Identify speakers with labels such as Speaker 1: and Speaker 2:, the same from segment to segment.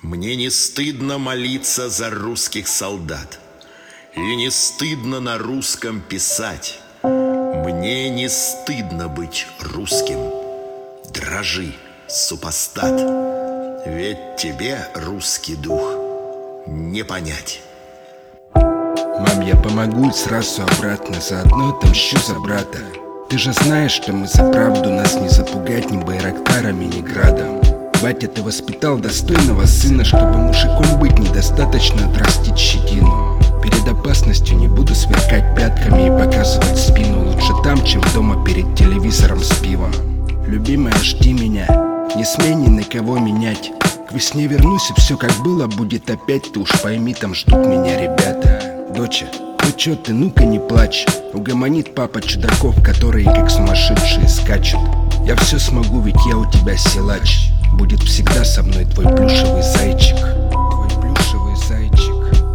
Speaker 1: Мне не стыдно молиться за русских солдат, и не стыдно на русском писать. Мне не стыдно быть русским. Дрожи, супостат, ведь тебе русский дух не понять.
Speaker 2: Мам, я помогу сразу обратно, заодно отомщу за брата. Ты же знаешь, что мы за правду, нас не запугать ни байрактарами, ни градом. Батя, ты воспитал достойного сына, чтобы мужиком быть недостаточно отрастить щетину. Перед опасностью не буду сверкать пятками и показывать спину. Лучше там, чем дома перед телевизором с пивом. Любимая, жди меня, не смей ни на кого менять. К весне вернусь, и все как было будет опять. Ты уж пойми, там ждут меня ребята. Доча, ну чё ты, ну-ка не плачь. Угомонит папа чудаков, которые как сумасшедшие скачут. Я все смогу, ведь я у тебя силач. Будет всегда со мной твой плюшевый зайчик. Твой плюшевый зайчик.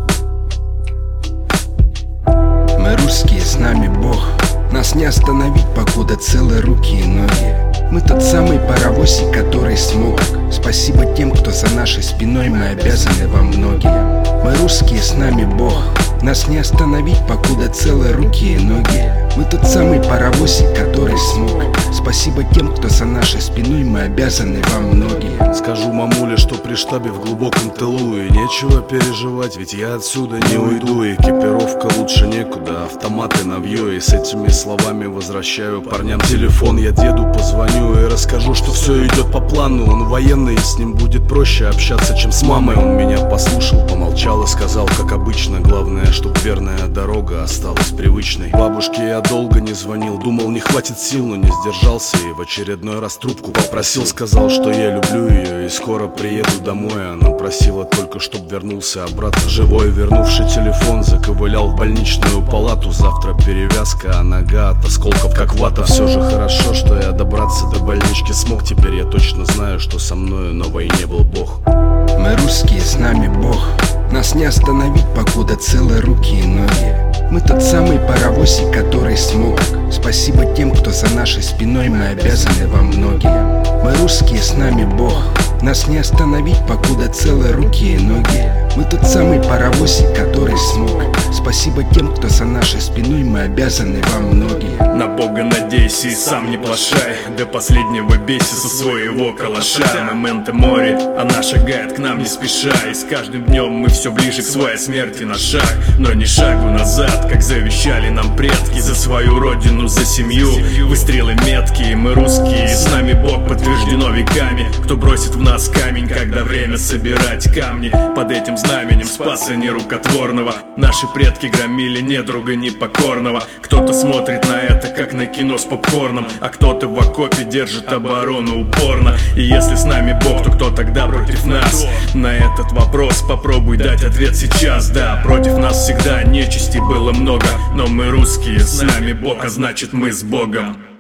Speaker 2: Мы русские, с нами Бог. Нас не остановить, покуда целы руки и ноги. Мы тот самый паровозик, который смог. Спасибо тем, кто за нашей спиной, мы обязаны вам многим. Мы русские, с нами Бог. Нас не остановить, покуда целы руки и ноги. Мы тот самый паровозик, который смог. Спасибо тем, кто за нашей спиной, мы обязаны вам многие.
Speaker 3: Скажу мамуле, что при штабе в глубоком тылу, и нечего переживать, ведь я отсюда не уйду. Экипировка лучше некуда, автоматы навью. И с этими словами возвращаю парням телефон. Я деду позвоню и расскажу, что все идет по плану. Он военный, и с ним будет проще общаться, чем с мамой. Он меня послушал, помолчал и сказал, как обычно, главное, чтоб верная дорога осталась привычной. Бабушке я долго не звонил, думал, не хватит сил, но не сдержался и в очередной раз трубку попросил. Сказал, что я люблю ее и скоро приеду домой. Она просила только, чтоб вернулся обратно живой. Вернувший телефон, заковылял в больничную палату. Завтра перевязка, а нога от осколков как вата. Все же хорошо, что я добраться до больнички смог. Теперь я точно знаю, что со мною на войне был Бог.
Speaker 2: Мы русские, с нами Бог. Нас не остановить, покуда целы руки и ноги. Мы тот самый паровозик, который смог. Спасибо тем, кто за нашей спиной, мы обязаны вам многим. Мы русские, с нами Бог. Нас не остановить, покуда целы руки и ноги. Мы тот самый паровозик, который смог. Спасибо тем, кто за нашей спиной, мы обязаны вам многие.
Speaker 4: На Бога надейся и сам не плашай. До последнего бейся со своего калаша. Моменты море, она шагает к нам не спеша. И с каждым днем мы все ближе к своей смерти на шаг. Но не шагу назад, как завещали нам предки. За свою родину, за семью. Выстрелы меткие, мы русские, с нами Бог подтверждено веками. Кто бросит в нас камень, когда время собирать камни? Под этим знаменем спаса нерукотворного наши предки громили недруга непокорного. Кто-то смотрит на это, как на кино с попкорном, а кто-то в окопе держит оборону упорно. И если с нами Бог, то кто тогда против нас? На этот вопрос попробуй дать ответ сейчас. Да, против нас всегда нечисти было много, но мы русские, с нами Бог, а значит мы с Богом.